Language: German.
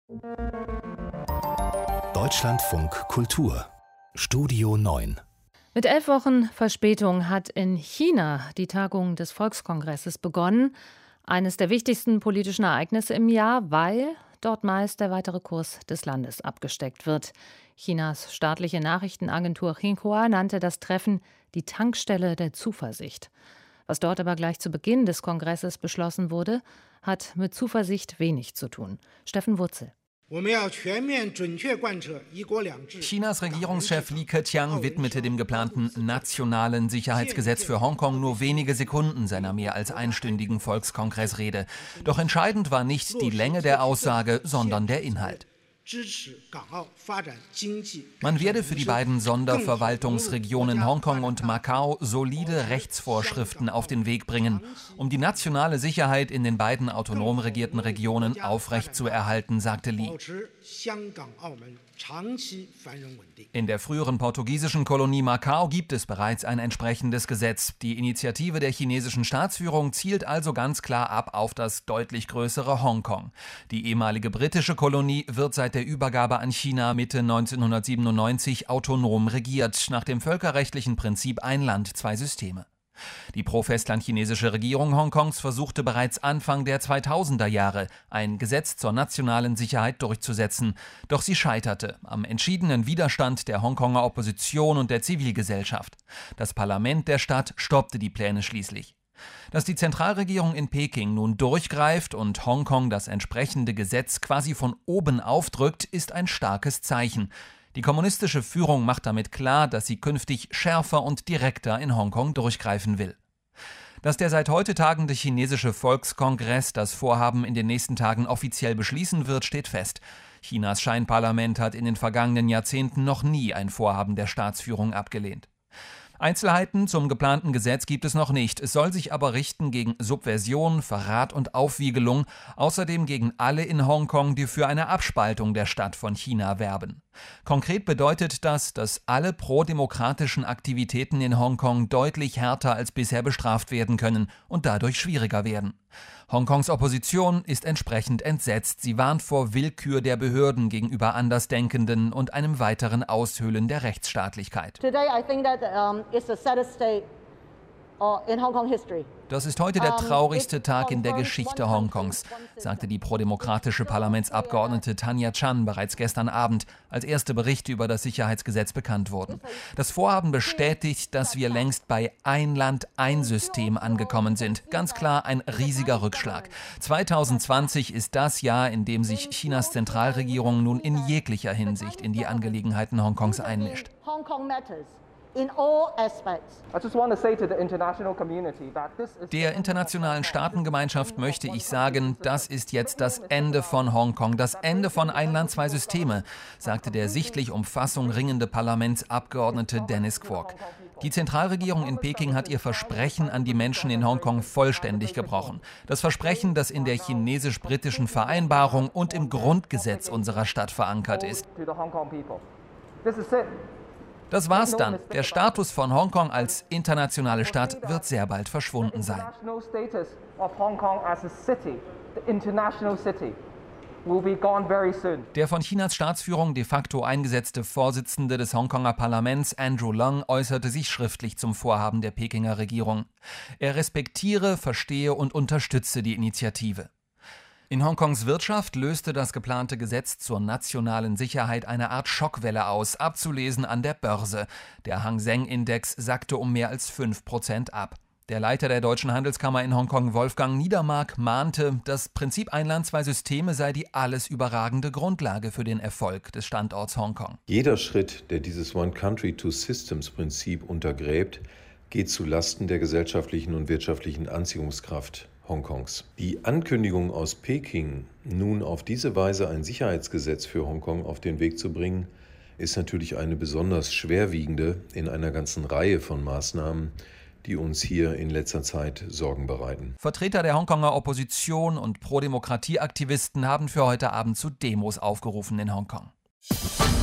Deutschlandfunk Kultur Studio 9. Mit 11 Wochen Verspätung hat in China die Tagung des Volkskongresses begonnen. Eines der wichtigsten politischen Ereignisse im Jahr, weil dort meist der weitere Kurs des Landes abgesteckt wird. Chinas staatliche Nachrichtenagentur Xinhua nannte das Treffen die Tankstelle der Zuversicht. Was dort aber gleich zu Beginn des Kongresses beschlossen wurde, hat mit Zuversicht wenig zu tun. Steffen Wurzel. Chinas Regierungschef Li Keqiang widmete dem geplanten nationalen Sicherheitsgesetz für Hongkong nur wenige Sekunden seiner mehr als einstündigen Volkskongressrede. Doch entscheidend war nicht die Länge der Aussage, sondern der Inhalt. Man werde für die beiden Sonderverwaltungsregionen Hongkong und Macau solide Rechtsvorschriften auf den Weg bringen, um die nationale Sicherheit in den beiden autonom regierten Regionen aufrechtzuerhalten, sagte Li. In der früheren portugiesischen Kolonie Macau gibt es bereits ein entsprechendes Gesetz. Die Initiative der chinesischen Staatsführung zielt also ganz klar ab auf das deutlich größere Hongkong. Die ehemalige britische Kolonie wird seit der Übergabe an China Mitte 1997 autonom regiert, nach dem völkerrechtlichen Prinzip ein Land, zwei Systeme. Die pro-festlandchinesische Regierung Hongkongs versuchte bereits Anfang der 2000er Jahre, ein Gesetz zur nationalen Sicherheit durchzusetzen. Doch sie scheiterte am entschiedenen Widerstand der Hongkonger Opposition und der Zivilgesellschaft. Das Parlament der Stadt stoppte die Pläne schließlich. Dass die Zentralregierung in Peking nun durchgreift und Hongkong das entsprechende Gesetz quasi von oben aufdrückt, ist ein starkes Zeichen. Die kommunistische Führung macht damit klar, dass sie künftig schärfer und direkter in Hongkong durchgreifen will. Dass der seit heute tagende chinesische Volkskongress das Vorhaben in den nächsten Tagen offiziell beschließen wird, steht fest. Chinas Scheinparlament hat in den vergangenen Jahrzehnten noch nie ein Vorhaben der Staatsführung abgelehnt. Einzelheiten zum geplanten Gesetz gibt es noch nicht. Es soll sich aber richten gegen Subversion, Verrat und Aufwiegelung, außerdem gegen alle in Hongkong, die für eine Abspaltung der Stadt von China werben. Konkret bedeutet das, dass alle prodemokratischen Aktivitäten in Hongkong deutlich härter als bisher bestraft werden können und dadurch schwieriger werden. Hongkongs Opposition ist entsprechend entsetzt. Sie warnt vor Willkür der Behörden gegenüber Andersdenkenden und einem weiteren Aushöhlen der Rechtsstaatlichkeit. Das ist heute der traurigste Tag in der Geschichte Hongkongs, sagte die prodemokratische Parlamentsabgeordnete Tanya Chan bereits gestern Abend, als erste Berichte über das Sicherheitsgesetz bekannt wurden. Das Vorhaben bestätigt, dass wir längst bei Ein Land, ein System angekommen sind. Ganz klar ein riesiger Rückschlag. 2020 ist das Jahr, in dem sich Chinas Zentralregierung nun in jeglicher Hinsicht in die Angelegenheiten Hongkongs einmischt. Der internationalen Staatengemeinschaft möchte ich sagen, das ist jetzt das Ende von Hongkong, das Ende von Ein Land, zwei Systeme, sagte der sichtlich um Fassung ringende Parlamentsabgeordnete Dennis Kwok. Die Zentralregierung in Peking hat ihr Versprechen an die Menschen in Hongkong vollständig gebrochen. Das Versprechen, das in der chinesisch-britischen Vereinbarung und im Grundgesetz unserer Stadt verankert ist. Das war's dann. Der Status von Hongkong als internationale Stadt wird sehr bald verschwunden sein. Der von Chinas Staatsführung de facto eingesetzte Vorsitzende des Hongkonger Parlaments, Andrew Leung, äußerte sich schriftlich zum Vorhaben der Pekinger Regierung. Er respektiere, verstehe und unterstütze die Initiative. In Hongkongs Wirtschaft löste das geplante Gesetz zur nationalen Sicherheit eine Art Schockwelle aus, abzulesen an der Börse. Der Hang Seng-Index sackte um mehr als 5% ab. Der Leiter der Deutschen Handelskammer in Hongkong, Wolfgang Niedermark, mahnte, das Prinzip Ein Land, zwei Systeme sei die alles überragende Grundlage für den Erfolg des Standorts Hongkong. Jeder Schritt, der dieses One-Country-Two-Systems-Prinzip untergräbt, geht zu Lasten der gesellschaftlichen und wirtschaftlichen Anziehungskraft Hongkongs. Die Ankündigung aus Peking, nun auf diese Weise ein Sicherheitsgesetz für Hongkong auf den Weg zu bringen, ist natürlich eine besonders schwerwiegende in einer ganzen Reihe von Maßnahmen, die uns hier in letzter Zeit Sorgen bereiten. Vertreter der Hongkonger Opposition und Pro-Demokratie-Aktivisten haben für heute Abend zu Demos aufgerufen in Hongkong.